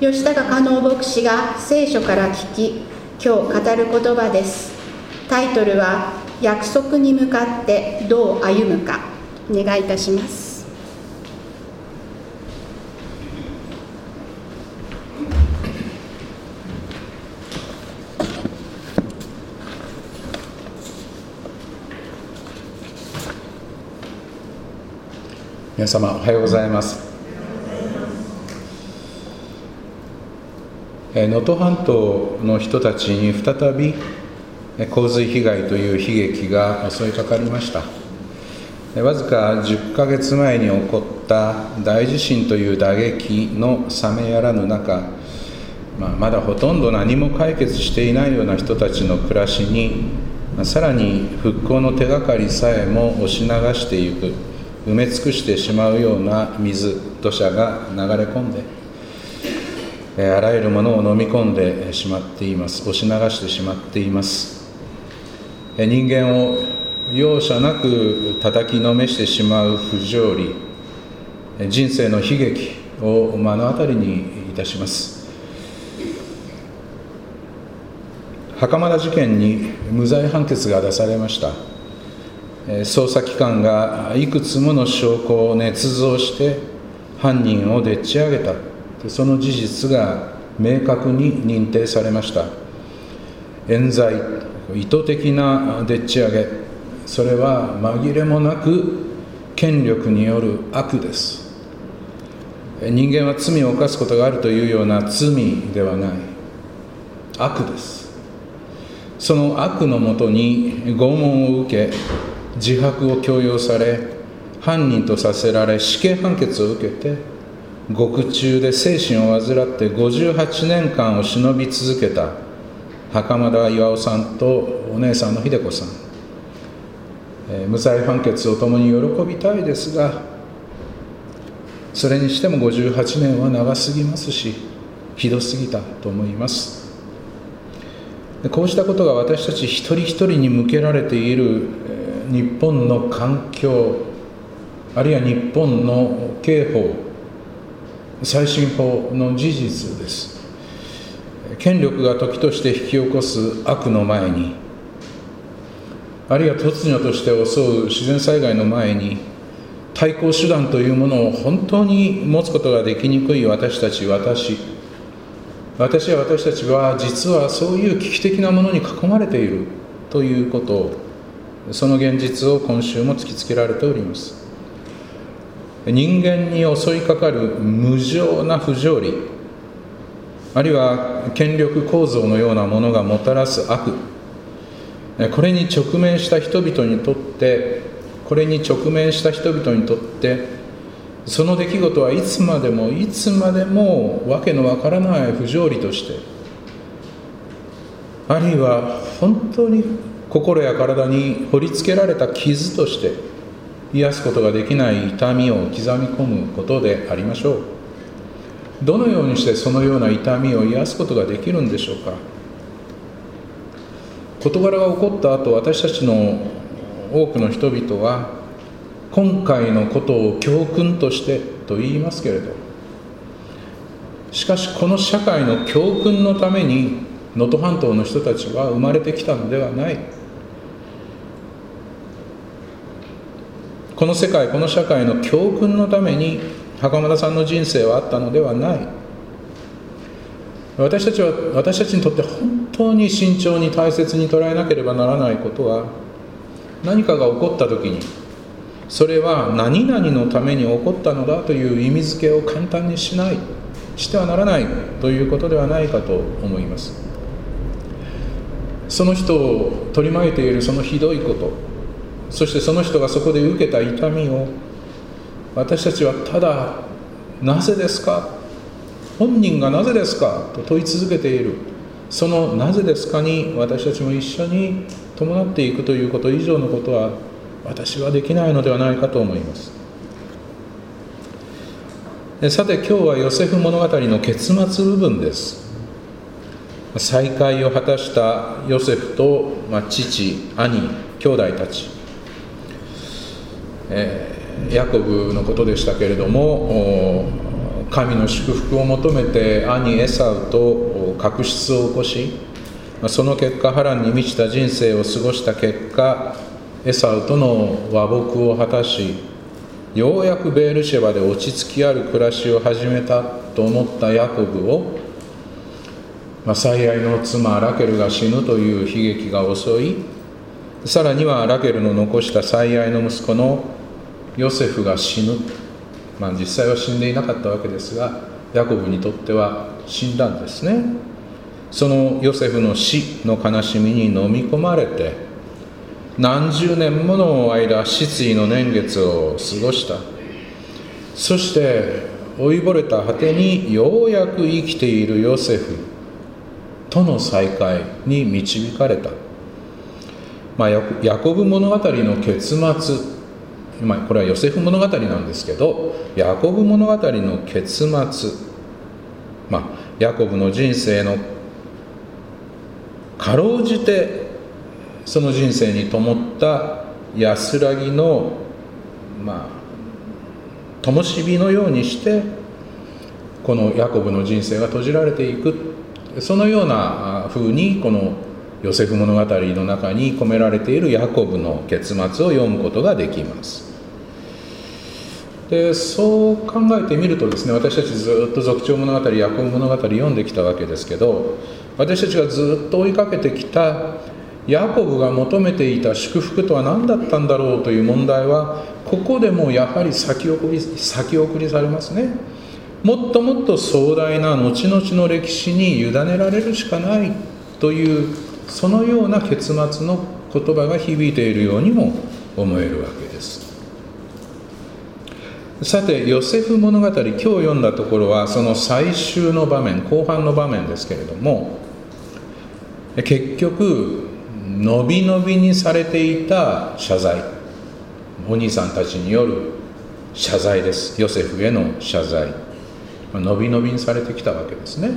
吉高加納牧師が聖書から聞き、今日語る言葉です。タイトルは、約束に向かってどう歩むか。お願いいたします。 皆様おはようございます。能登半島の人たちに再び洪水被害という悲劇が襲いかかりました。わずか10ヶ月前に起こった大地震という打撃の冷めやらぬ中、まだほとんど何も解決していないような人たちの暮らしに、さらに復興の手がかりさえも押し流していく、埋め尽くしてしまうような水、土砂が流れ込んで、あらゆるものを飲み込んでしまっています。押し流してしまっています。人間を容赦なく叩きのめしてしまう不条理、人生の悲劇を目の当たりにいたします。袴田事件に無罪判決が出されました。捜査機関がいくつもの証拠を捏造して犯人をでっち上げた、その事実が明確に認定されました。冤罪、意図的なでっち上げ、それは紛れもなく権力による悪です。人間は罪を犯すことがあるというような罪ではない、悪です。その悪のもとに拷問を受け、自白を強要され、犯人とさせられ、死刑判決を受けて、獄中で精神を患って58年間を忍び続けた袴田巌さんとお姉さんの秀子さん、無罪判決をともに喜びたいですが、それにしても58年は長すぎますし、ひどすぎたと思います。こうしたことが私たち一人一人に向けられている日本の環境、あるいは日本の刑法、再審法の事実です。権力が時として引き起こす悪の前に、あるいは突如として襲う自然災害の前に、対抗手段というものを本当に持つことができにくい私たち、私や私たちは、実はそういう危機的なものに囲まれているということを、その現実を今週も突きつけられております。人間に襲いかかる無情な不条理、あるいは権力構造のようなものがもたらす悪、これに直面した人々にとって、その出来事はいつまでもわけのわからない不条理として、あるいは本当に心や体に掘り付けられた傷として癒すことができない痛みを刻み込むことでありましょう。どのようにしてそのような痛みを癒すことができるんでしょうか。事柄が起こった後、私たちの多くの人々は今回のことを教訓としてと言いますけれど、しかしこの社会の教訓のために能登半島の人たちは生まれてきたのではない。この世界、この社会の教訓のために袴田さんの人生はあったのではない。私たちにとって本当に慎重に大切に捉えなければならないことは、何かが起こった時に、それは何々のために起こったのだという意味付けを簡単にしてはならないということではないかと思います。その人を取り巻いているそのひどいこと、そしてその人がそこで受けた痛みを、私たちはただ、なぜですか、本人がなぜですかと問い続けている、そのなぜですかに私たちも一緒に伴っていくということ以上のことは、私はできないのではないかと思います。さて、今日はヨセフ物語の結末部分です。再会を果たしたヨセフと、父、兄、兄弟たち、ヤコブのことでしたけれども、 神の祝福を求めて兄エサウと確執を起こし、その結果波乱に満ちた人生を過ごした結果、エサウとの和睦を果たし、ようやくベールシェバで落ち着きある暮らしを始めたと思ったヤコブを、最愛の妻ラケルが死ぬという悲劇が襲い、さらにはラケルの残した最愛の息子のヨセフが死ぬ。実際は死んでいなかったわけですが、ヤコブにとっては死んだんですね。そのヨセフの死の悲しみに飲み込まれて、何十年もの間失意の年月を過ごした。そして老いぼれた果てにようやく生きているヨセフとの再会に導かれた。ヤコブ物語の結末、これはヨセフ物語なんですけど、ヤコブ物語の結末、ヤコブの人生のかろうじてその人生に灯った安らぎの灯火のようにしてこのヤコブの人生が閉じられていく、そのような風にこのヨセフ物語の中に込められているヤコブの結末を読むことができます。でそう考えてみるとですね、私たちずっと族長物語、ヤコブ物語読んできたわけですけど、私たちがずっと追いかけてきたヤコブが求めていた祝福とは何だったんだろうという問題は、ここでもやはり先送りされますね。もっともっと壮大な後々の歴史に委ねられるしかないという、そのような結末の言葉が響いているようにも思えるわけです。さて、ヨセフ物語、今日読んだところはその最終の場面、後半の場面ですけれども、結局のびのびにされていた謝罪、お兄さんたちによる謝罪です。ヨセフへの謝罪、のびのびにされてきたわけですね。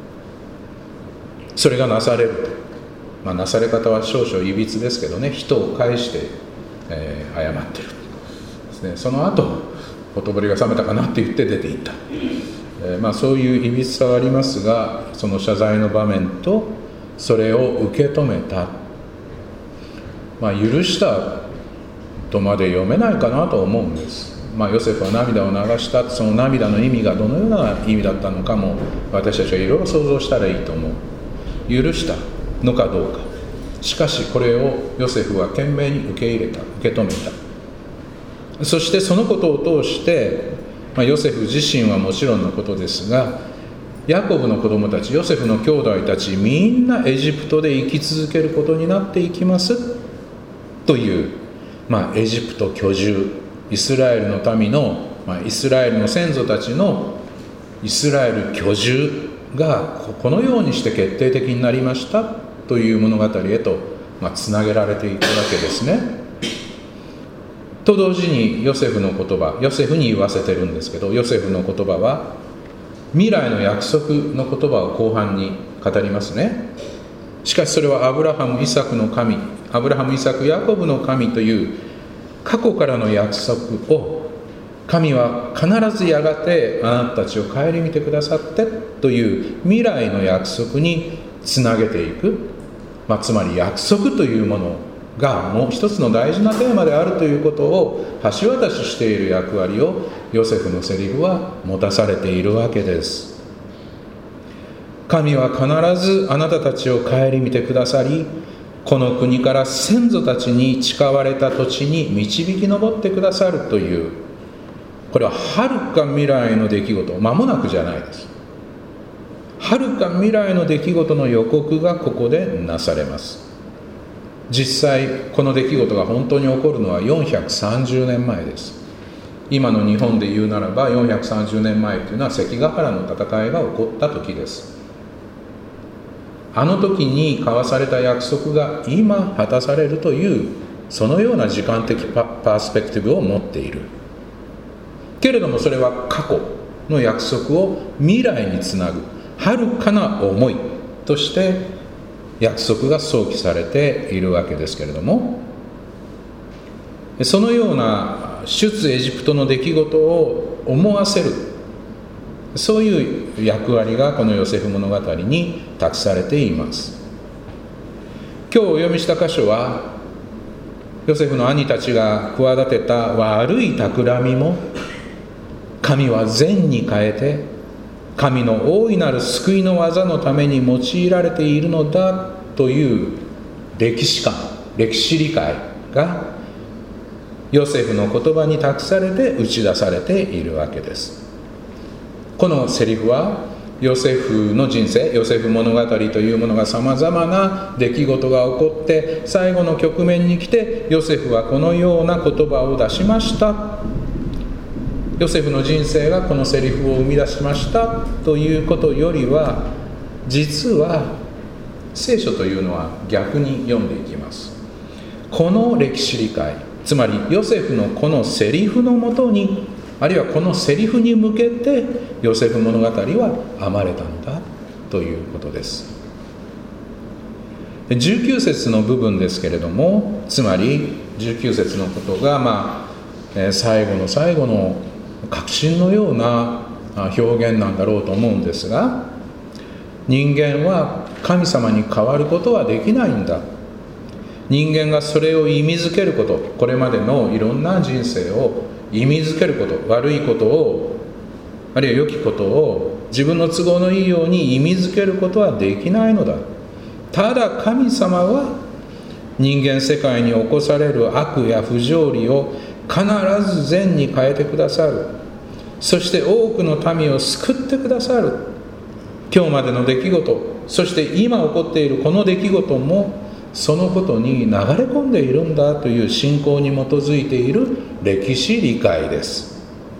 それがなされると、なされ方は少々いびつですけどね、人を介して、謝ってるですね。その後ほとぼりが冷めたかなって言って出ていった、そういういびつさはありますが、その謝罪の場面とそれを受け止めた、許したとまで読めないかなと思うんです。ヨセフは涙を流した、その涙の意味がどのような意味だったのかも私たちはいろいろ想像したらいいと思う。許したのかどうか。しかしこれをヨセフは懸命に受け入れた、受け止めた。そしてそのことを通して、ヨセフ自身はもちろんのことですが、ヤコブの子供たち、ヨセフの兄弟たち、みんなエジプトで生き続けることになっていきますという、エジプト居住、イスラエルの民の、イスラエルの先祖たちのイスラエル居住がこのようにして決定的になりましたという物語へと、つなげられていくわけですね。と同時にヨセフの言葉、ヨセフに言わせてるんですけど、ヨセフの言葉は未来の約束の言葉を後半に語りますね。しかしそれはアブラハム、イサクの神、アブラハム、イサク、ヤコブの神という過去からの約束を、神は必ずやがてあなたたちを顧みてくださってという未来の約束につなげていく、つまり約束というものがもう一つの大事なテーマであるということを橋渡ししている役割をヨセフのセリフは持たされているわけです。神は必ずあなたたちを顧みてくださり、この国から先祖たちに誓われた土地に導き上ってくださるという、これははるか未来の出来事、間もなくじゃないです。はるか未来の出来事の予告がここでなされます。実際この出来事が本当に起こるのは430年前です。今の日本で言うならば430年前というのは関ヶ原の戦いが起こった時です。あの時に交わされた約束が今果たされるという、そのような時間的パースペクティブを持っているけれども、それは過去の約束を未来につなぐ遥かな思いとして約束が想起されているわけですけれども、そのような出エジプトの出来事を思わせる、 そういう役割がこのヨセフ物語に託されています。今日お読みした箇所は、ヨセフの兄たちが企てた悪い企みも神は善に変えて、神の大いなる救いの技のために用いられているのだという歴史観、歴史理解がヨセフの言葉に託されて打ち出されているわけです。このセリフはヨセフの人生、ヨセフ物語というものがさまざまな出来事が起こって、最後の局面に来てヨセフはこのような言葉を出しました。ヨセフの人生がこのセリフを生み出しましたということよりは、実は聖書というのは逆に読んでいきます。この歴史理解、つまりヨセフのこのセリフのもとに、あるいはこのセリフに向けてヨセフ物語は編まれたのだということです。19節の部分ですけれども、つまり19節のことが最後の最後の確信のような表現なんだろうと思うんですが、人間は神様に変わることはできないんだ。人間がそれを意味づけること、これまでのいろんな人生を意味づけること、悪いことを、あるいは良きことを自分の都合のいいように意味づけることはできないのだ。ただ神様は人間世界に起こされる悪や不条理を必ず善に変えてくださる。そして多くの民を救ってくださる。今日までの出来事、そして今起こっているこの出来事もそのことに流れ込んでいるんだという信仰に基づいている歴史理解です。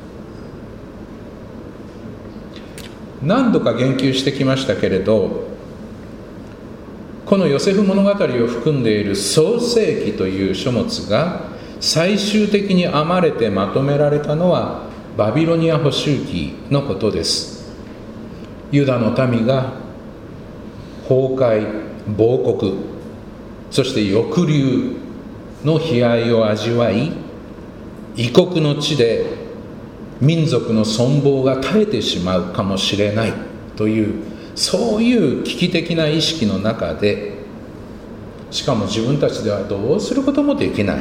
何度か言及してきましたけれど、このヨセフ物語を含んでいる創世記という書物が最終的に編まれてまとめられたのはバビロニア捕囚記のことです。ユダの民が崩壊、亡国、そして抑留の悲哀を味わい、異国の地で民族の存亡が絶えてしまうかもしれないという、そういう危機的な意識の中で、しかも自分たちではどうすることもできない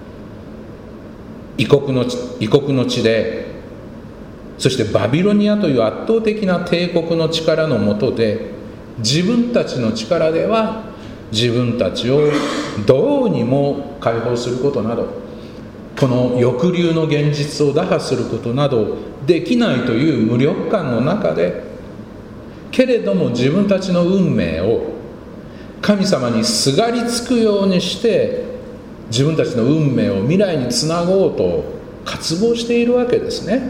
異国の地で、そしてバビロニアという圧倒的な帝国の力の下で、自分たちの力では自分たちをどうにも解放することなど、この抑留の現実を打破することなどできないという無力感の中で、けれども自分たちの運命を神様にすがりつくようにして自分たちの運命を未来につなごうと渇望しているわけですね。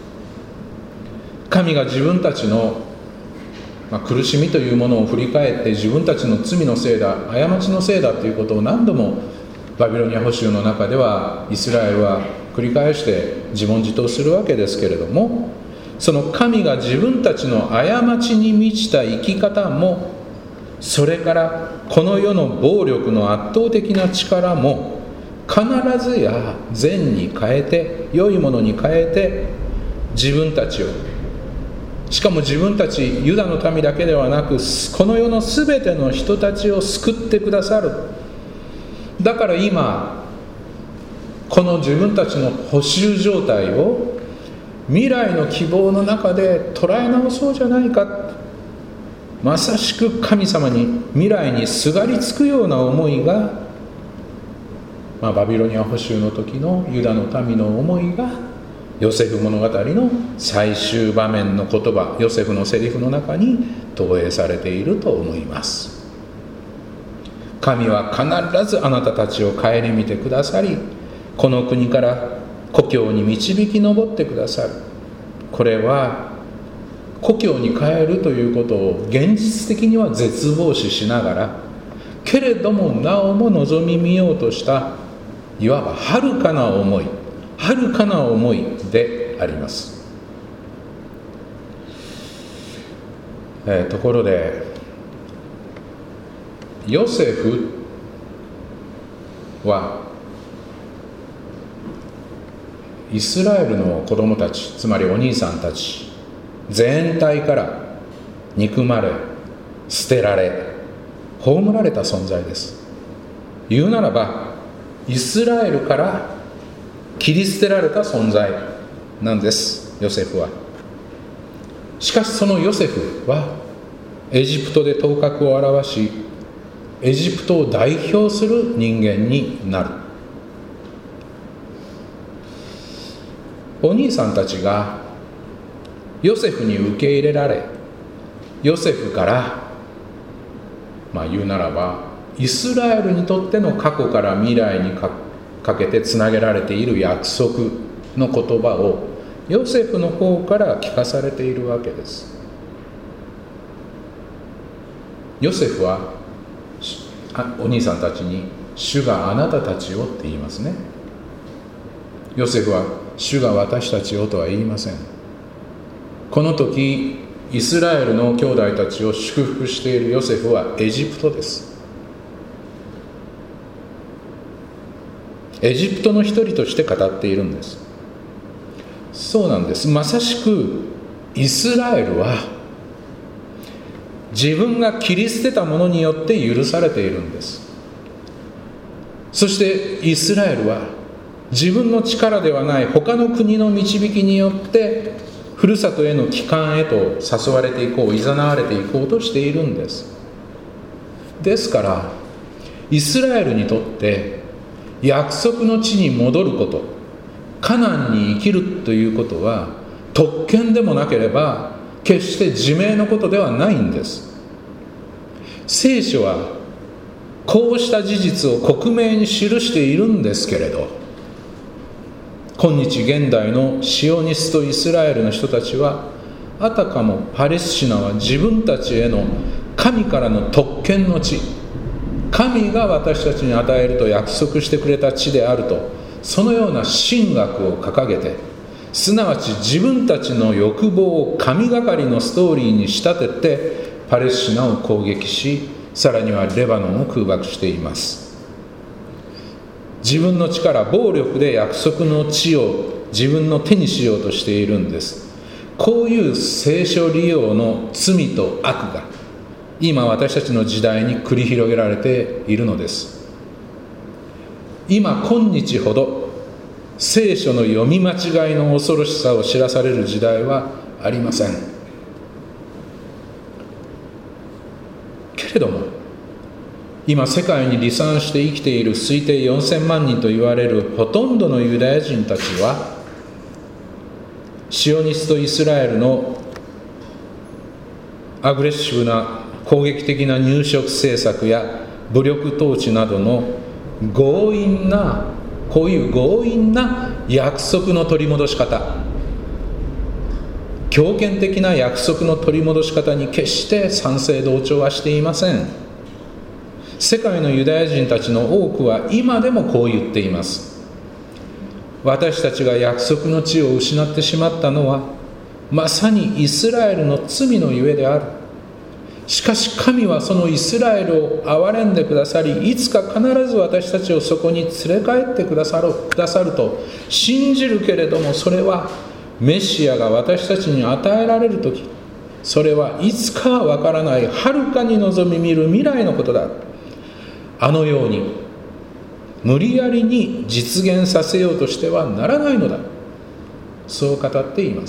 神が自分たちの苦しみというものを振り返って、自分たちの罪のせいだ、過ちのせいだということを何度もバビロニア捕囚の中ではイスラエルは繰り返して自問自答するわけですけれども、その神が自分たちの過ちに満ちた生き方も、それからこの世の暴力の圧倒的な力も必ずや善に変えて、良いものに変えて、自分たちを、しかも自分たちユダの民だけではなく、この世のすべての人たちを救ってくださる。だから今この自分たちの捕囚状態を未来の希望の中で捉え直そうじゃないか。まさしく神様に、未来にすがりつくような思いが、バビロニア捕囚の時のユダの民の思いがヨセフ物語の最終場面の言葉、ヨセフのセリフの中に投影されていると思います。神は必ずあなたたちを顧みてくださり、この国から故郷に導き上ってくださる。これは故郷に帰るということを現実的には絶望視しながら、けれどもなおも望み見ようとしたいわば遥かな思いであります。ところでヨセフはイスラエルの子供たち、つまりお兄さんたち全体から憎まれ、捨てられ、葬られた存在です。言うならば、イスラエルから切り捨てられた存在なんです、ヨセフは。しかしそのヨセフはエジプトで頭角を現し、エジプトを代表する人間になる。お兄さんたちがヨセフに受け入れられ、ヨセフから言うならばイスラエルにとっての過去から未来にかけてつなげられている約束の言葉をヨセフの方から聞かされているわけです。ヨセフはお兄さんたちに主があなたたちをって言いますね。ヨセフは主が私たちをとは言いません。この時イスラエルの兄弟たちを祝福しているヨセフはエジプトです。エジプトの一人として語っているんです。そうなんです。まさしくイスラエルは自分が切り捨てたものによって許されているんです。そしてイスラエルは自分の力ではない他の国の導きによってふるさとへの帰還へと誘われていこう、誘われていこうとしているんです。ですからイスラエルにとって約束の地に戻ること、カナンに生きるということは特権でもなければ決して自明のことではないんです。聖書はこうした事実を克明に記しているんですけれど、今日現代のシオニストイスラエルの人たちはあたかもパレスチナは自分たちへの神からの特権の地、神が私たちに与えると約束してくれた地であると、そのような神学を掲げて、すなわち自分たちの欲望を神がかりのストーリーに仕立ててパレスチナを攻撃し、さらにはレバノンを空爆しています。自分の力、暴力で約束の地を自分の手にしようとしているんです。こういう聖書利用の罪と悪が今私たちの時代に繰り広げられているのです。今日ほど聖書の読み間違いの恐ろしさを知らされる時代はありませんけれども、今世界に離散して生きている推定4000万人と言われるほとんどのユダヤ人たちはシオニストイスラエルのアグレッシブな攻撃的な入植政策や武力統治などのこういう強引な約束の取り戻し方、強権的な約束の取り戻し方に決して賛成同調はしていません。世界のユダヤ人たちの多くは今でもこう言っています。私たちが約束の地を失ってしまったのはまさにイスラエルの罪のゆえである。しかし神はそのイスラエルを憐れんでくださり、いつか必ず私たちをそこに連れ帰ってくださると信じるけれども、それはメシアが私たちに与えられるとき、それはいつかはわからない遥かに望み見る未来のことだ。あのように無理やりに実現させようとしてはならないのだ。そう語っています。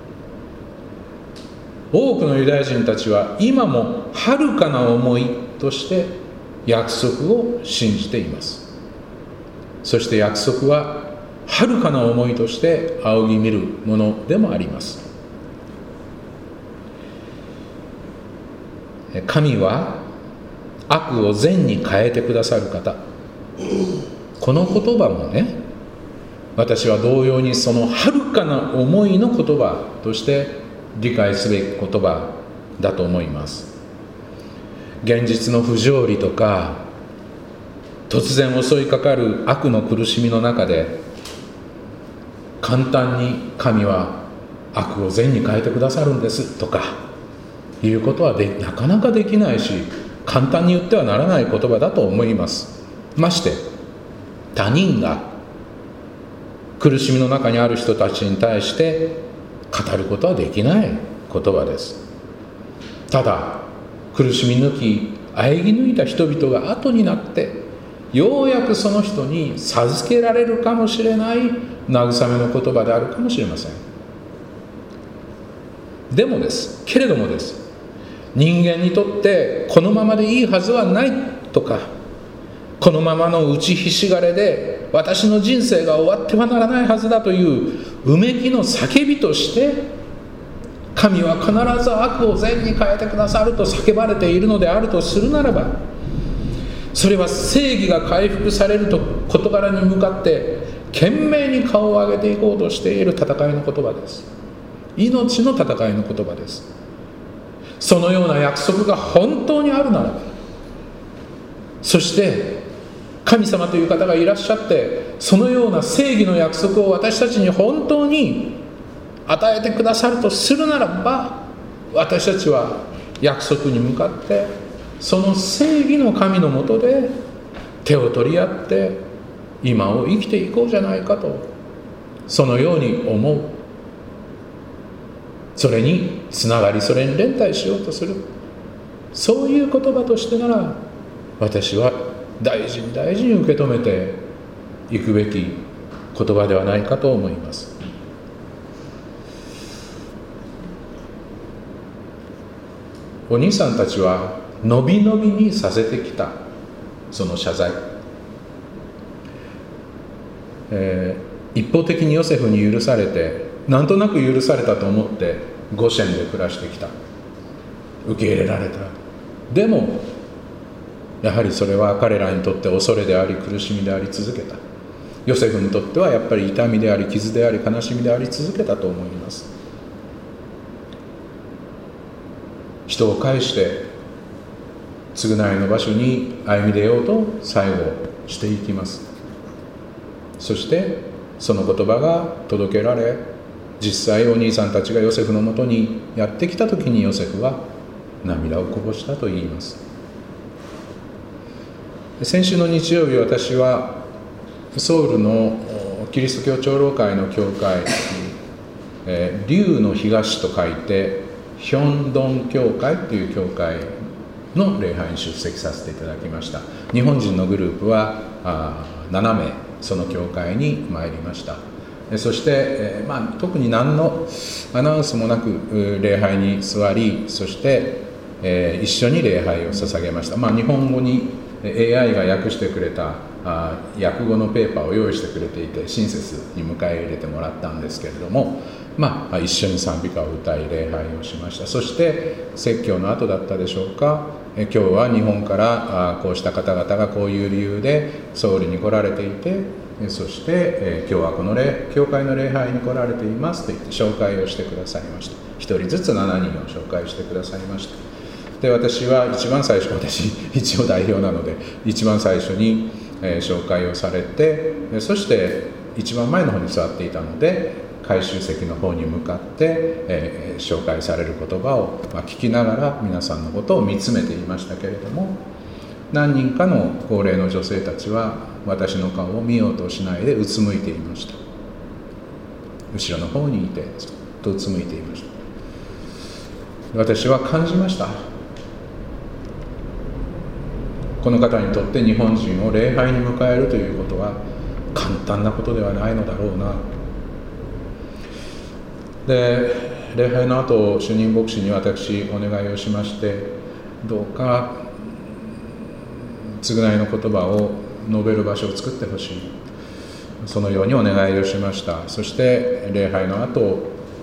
多くのユダヤ人たちは今も遥かな思いとして約束を信じています。そして約束は遥かな思いとして仰ぎ見るものでもあります。神は悪を善に変えてくださる方。この言葉もね、私は同様にその遥かな思いの言葉として理解すべき言葉だと思います。現実の不条理とか突然襲いかかる悪の苦しみの中で、簡単に神は悪を善に変えてくださるんですとかいうことはなかなかできないし、簡単に言ってはならない言葉だと思います。まして他人が苦しみの中にある人たちに対して語ることはできない言葉です。ただ苦しみ抜き喘ぎ抜いた人々が後になってようやくその人に授けられるかもしれない慰めの言葉であるかもしれません。でもですけれどもです、人間にとってこのままでいいはずはないとか、このままの打ちひしがれで私の人生が終わってはならないはずだといううめきの叫びとして、神は必ず悪を善に変えてくださると叫ばれているのであるとするならば、それは正義が回復されると事柄に向かって懸命に顔を上げていこうとしている戦いの言葉です。命の戦いの言葉です。そのような約束が本当にあるならば、そして神様という方がいらっしゃって、そのような正義の約束を私たちに本当に与えてくださるとするならば、私たちは約束に向かってその正義の神のもとで手を取り合って今を生きていこうじゃないかと、そのように思う。それにつながり、それに連帯しようとする、そういう言葉としてなら、私は大事に大事に受け止めていくべき言葉ではないかと思います。お兄さんたちはのびのびにさせてきたその謝罪、一方的にヨセフに許されて、なんとなく許されたと思ってゴシェンで暮らしてきた、受け入れられた。でもやはりそれは彼らにとって恐れであり苦しみであり続けた。ヨセフにとってはやっぱり痛みであり傷であり悲しみであり続けたと思います。人を介して償いの場所に歩み出ようと最後していきます。そしてその言葉が届けられ、実際お兄さんたちがヨセフのもとにやってきた時にヨセフは涙をこぼしたと言います。先週の日曜日、私はソウルのキリスト教長老会の教会、龍の東と書いてヒョンドン教会という教会の礼拝に出席させていただきました。日本人のグループは7名その教会に参りました。そして、特に何のアナウンスもなく礼拝に座り、そして、一緒に礼拝を捧げました。日本語に AI が訳してくれた訳語のペーパーを用意してくれていて、親切に迎え入れてもらったんですけれども、一緒に賛美歌を歌い礼拝をしました。そして説教の後だったでしょうか、今日は日本からこうした方々がこういう理由でソウルに来られていて、そして今日はこの教会の礼拝に来られていますと言って紹介をしてくださいました。一人ずつ7人を紹介してくださいました。で、私は一番最初、私一応代表なので一番最初に紹介をされて、そして一番前の方に座っていたので回収席の方に向かって、紹介される言葉を聞きながら皆さんのことを見つめていましたけれども、何人かの高齢の女性たちは私の顔を見ようとしないでうつむいていました。後ろの方にいてずっとうつむいていました。私は感じました。この方にとって日本人を礼拝に迎えるということは簡単なことではないのだろうな。で、礼拝の後、主任牧師に私お願いをしまして、どうか償いの言葉を述べる場所を作ってほしい、そのようにお願いをしました。そして礼拝の後、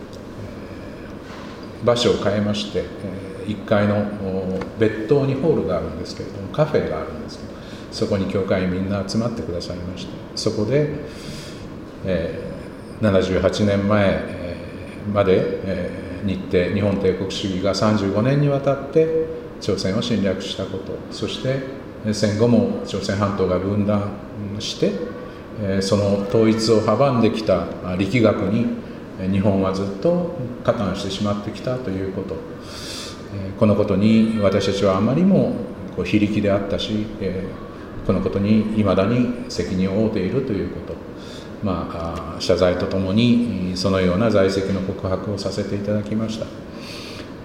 場所を変えまして、1階の別棟にホールがあるんですけれども、カフェがあるんですけど、そこに教会みんな集まってくださいまして、そこで、78年前まで、日本帝国主義が35年にわたって朝鮮を侵略したこと、そして戦後も朝鮮半島が分断して、その統一を阻んできた力学に日本はずっと加担してしまってきたということ、このことに私たちはあまりも非力であったし、このことにいまだに責任を負っているということ、 謝罪とともにそのような在籍の告白をさせていただきました。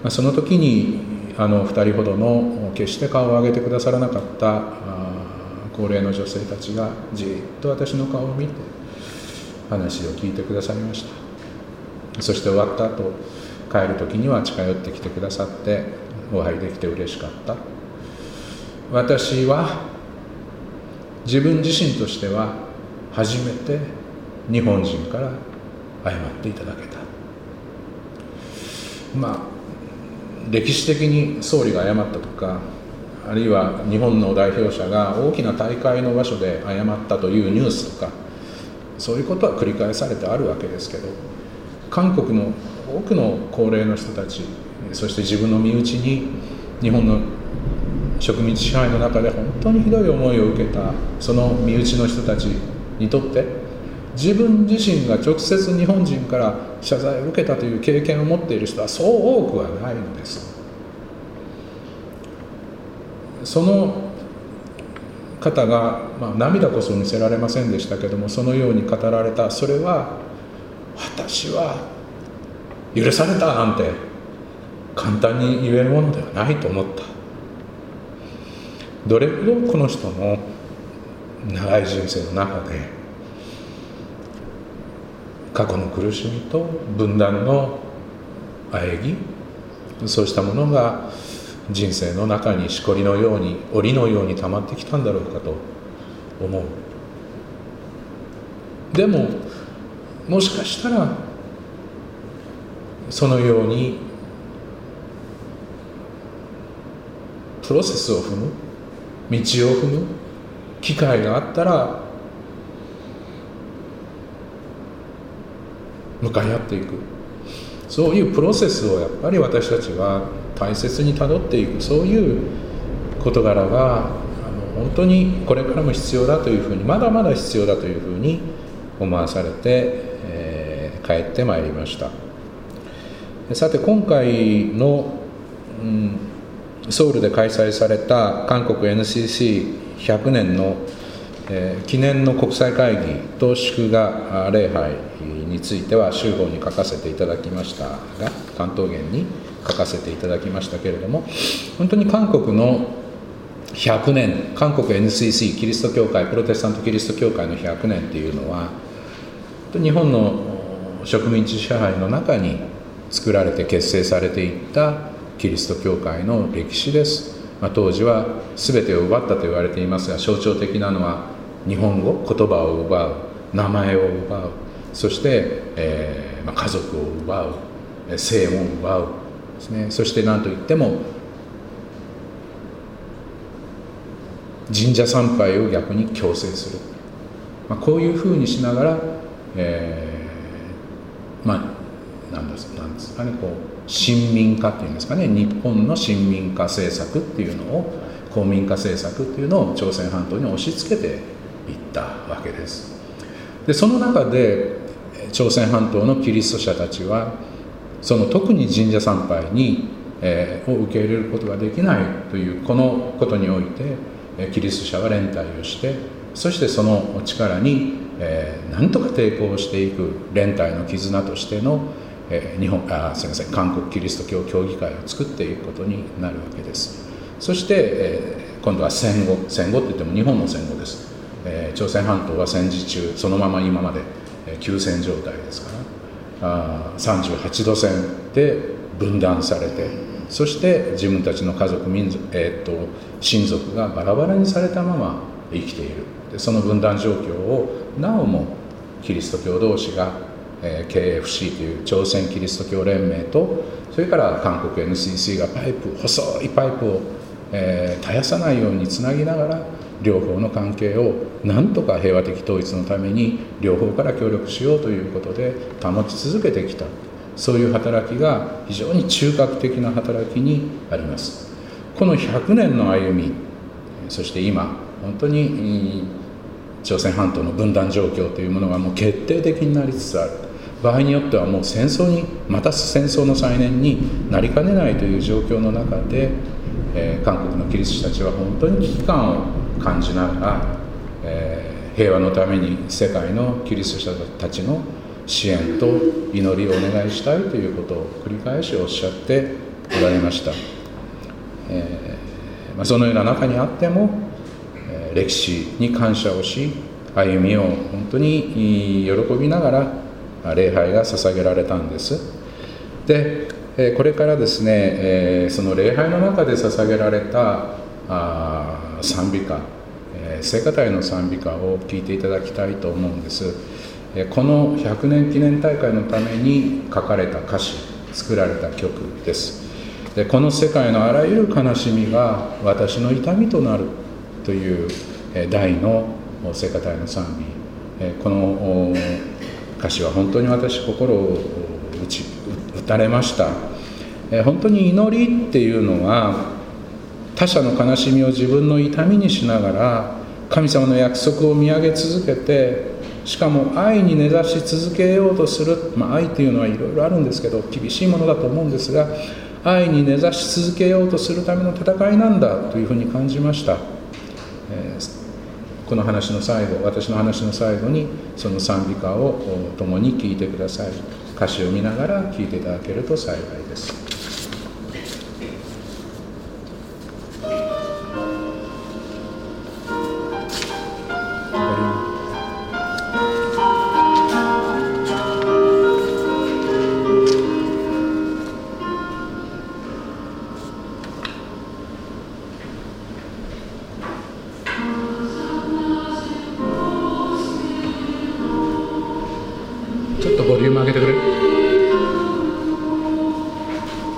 その時に2人ほどの決して顔を上げてくださらなかった高齢の女性たちがじっと私の顔を見て話を聞いてくださいました。そして終わった後、帰る時には近寄ってきてくださってお会いできて嬉しかった。私は自分自身としては初めて日本人から謝っていただけた。歴史的に総理が謝ったとか、あるいは日本の代表者が大きな大会の場所で謝ったというニュースとか、そういうことは繰り返されてあるわけですけど、韓国の多くの高齢の人たち、そして自分の身内に日本の植民地支配の中で本当にひどい思いを受けたその身内の人たちにとって、自分自身が直接日本人から謝罪を受けたという経験を持っている人はそう多くはないのです。その方が、涙こそ見せられませんでしたけども、そのように語られた。それは私は許されたなんて簡単に言えるものではないと思った。どれほどこの人の長い人生の中で過去の苦しみと分断の喘ぎ、そうしたものが人生の中にしこりのように檻のように溜まってきたんだろうかと思う。でももしかしたらそのようにプロセスを踏む、道を踏む機会があったら向かい合っていく、そういうプロセスをやっぱり私たちは大切にたどっていく、そういう事柄が本当にこれからも必要だというふうに、まだまだ必要だというふうに思わされて、帰ってまいりました。さて今回の、ソウルで開催された韓国 NCC100 年の、記念の国際会議と祝賀礼拝については週報に書かせていただきましたが、関東言に書かせていただきましたけれども、本当に韓国の100年、韓国 NCC キリスト教会、プロテスタントキリスト教会の100年っていうのは、日本の植民地支配の中に作られて結成されていったキリスト教会の歴史です。当時は全てを奪ったと言われていますが、象徴的なのは日本語、言葉を奪う、名前を奪う、そして、家族を奪う、性を奪うですね。そして何といっても神社参拝を逆に強制する、こういうふうにしながら、なんですかね、親民化っていうんですかね、日本の親民化政策っていうのを、公民化政策っていうのを朝鮮半島に押し付けていったわけです。でその中で朝鮮半島のキリスト者たちは、その特に神社参拝に、を受け入れることができないというこのことにおいて、キリスト者は連帯をして、そしてその力に、何とか抵抗していく連帯の絆としての、韓国キリスト教協議会を作っていくことになるわけです。そして、今度は戦後って言っても日本の戦後です。朝鮮半島は戦時中、そのまま今まで休戦状態ですから、38度線で分断されて、そして自分たちの家族、親族がバラバラにされたまま生きている。でその分断状況をなおもキリスト教同士が、KFC という朝鮮キリスト教連盟と、それから韓国 NCC が細いパイプを、絶やさないようにつなぎながら、両方の関係をなんとか平和的統一のために両方から協力しようということで保ち続けてきた、そういう働きが非常に中核的な働きにあります。この100年の歩み、そして今本当に朝鮮半島の分断状況というものがもう決定的になりつつある。場合によってはもう戦争の再燃になりかねないという状況の中で、韓国のキリスト者たちは本当に危機感を感じながら、 平和のために世界のキリスト者たちの支援と祈りをお願いしたいということを繰り返しおっしゃっておられました。そのような中にあっても、歴史に感謝をし、歩みを本当に喜びながら礼拝が捧げられたんです。で、これからですね、その礼拝の中で捧げられた賛美歌、聖歌隊の賛美歌を聴いていただきたいと思うんです。この100年記念大会のために書かれた歌詞、作られた曲です。で、この世界のあらゆる悲しみが私の痛みとなるという題の聖歌隊の賛美、この歌詞は本当に私心を打たれました。本当に祈りっていうのは他者の悲しみを自分の痛みにしながら神様の約束を見上げ続けて、しかも愛に根ざし続けようとする、愛というのはいろいろあるんですけど厳しいものだと思うんですが、愛に根ざし続けようとするための戦いなんだというふうに感じました。この話の最後、私の話の最後にその賛美歌を共に聴いてください。歌詞を見ながら聴いていただけると幸いです。ちょっとボリューム上げてくれ。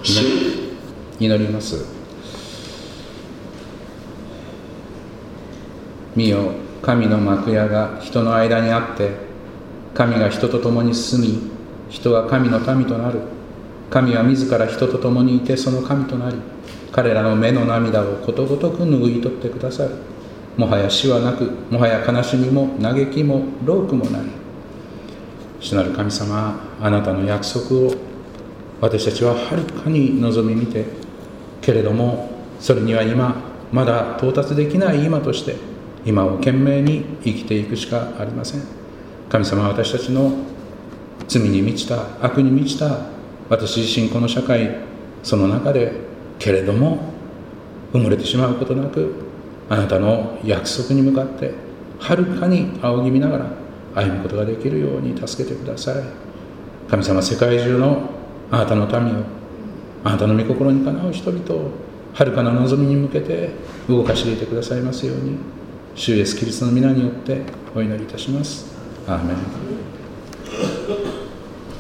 祈ります。見よ、神の幕屋が人の間にあって、神が人と共に住み、人は神の民となる。神は自ら人と共にいてその神となり、彼らの目の涙をことごとく拭い取ってくださる。もはや死はなく、もはや悲しみも嘆きも労苦もない。主なる神様、あなたの約束を私たちははるかに望み見て、けれどもそれには今まだ到達できない今として今を懸命に生きていくしかありません。神様は私たちの罪に満ちた、悪に満ちた私自身この社会、その中でけれども埋もれてしまうことなく、あなたの約束に向かってはるかに仰ぎ見ながら歩むことができるように助けてください。神様、世界中のあなたの民を、あなたの御心にかなう人々をはるかな望みに向けて動かしていてくださいますように、主イエスキリストの皆によってお祈りいたします。アーメン。